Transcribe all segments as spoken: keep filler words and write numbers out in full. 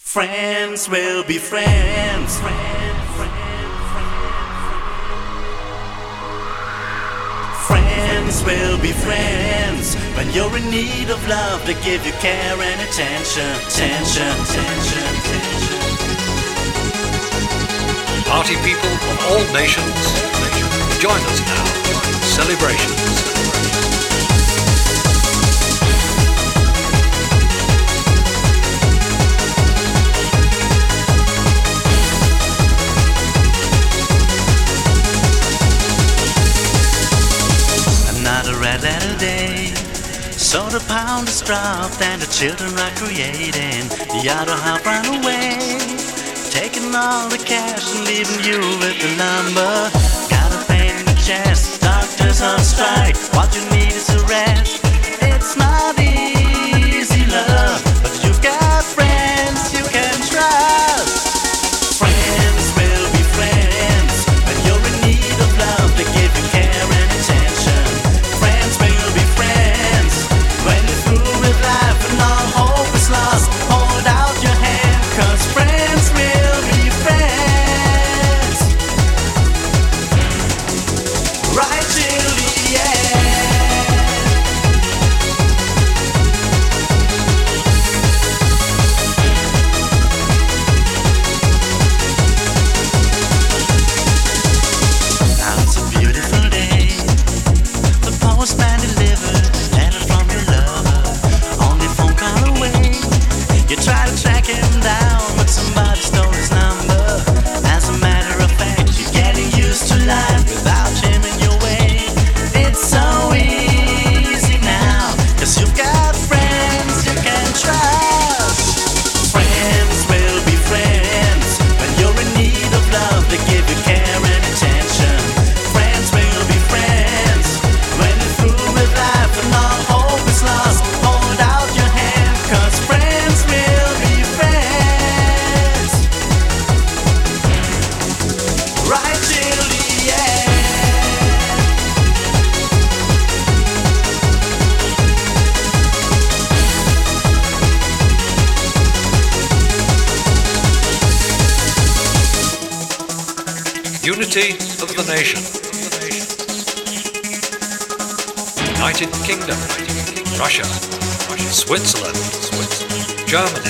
Friends will be friends. Friends will be friends. When you're in need of love, they give you care and attention. Attention, attention, attention. Party people of all nations, join us now. Celebrations. Another red letter day, so the pound is dropped and the children are creating. The other half ran away, taking all the cash and leaving you with the number. Got a pain in the chest, doctors on strike. What you need is a rest. It's not easy, love, but you've got friends you can trust. Friends will be friends. When you're in need of love, they give you care and attention. Friends will be friends. When you're through with life and all hope is lost, hold out your hand, 'cause friends will be friends. Right till the end. Now it's a beautiful day. The postman delivered a letter from your lover, only phone call away. You try to track him down, but somebody stole his number. As a matter of fact, you're getting used to life without him in your way. It's so easy now, 'cause you've got friends you can trust. Friends will be friends. When you're in need of love, they give you care and attention. Friends will be friends. When you're through with life and all hope is lost, hold out your hand, 'cause friends will be friends. Right till the end. Unity of the nation. United Kingdom, Russia, Switzerland, Germany.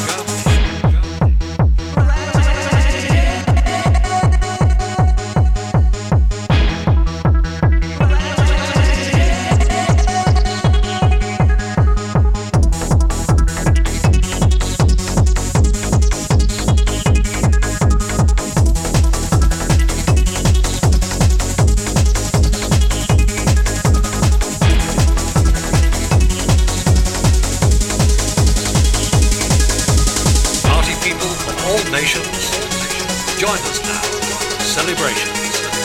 Party people of all nations, join us now. Celebrations.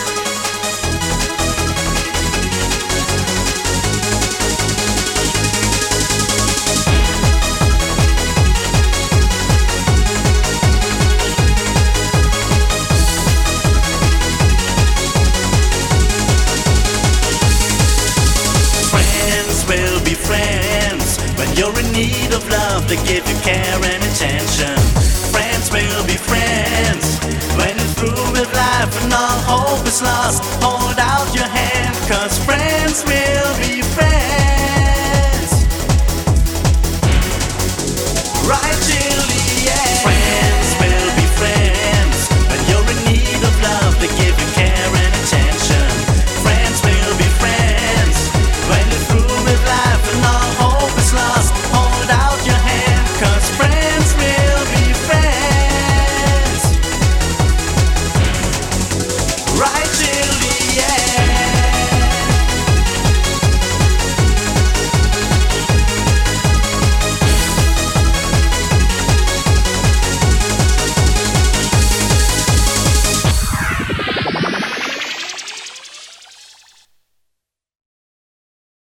Friends will be friends. When you're in need of love, they give you care and attention. Friends will be friends. When you're through with life and all hope is lost, hold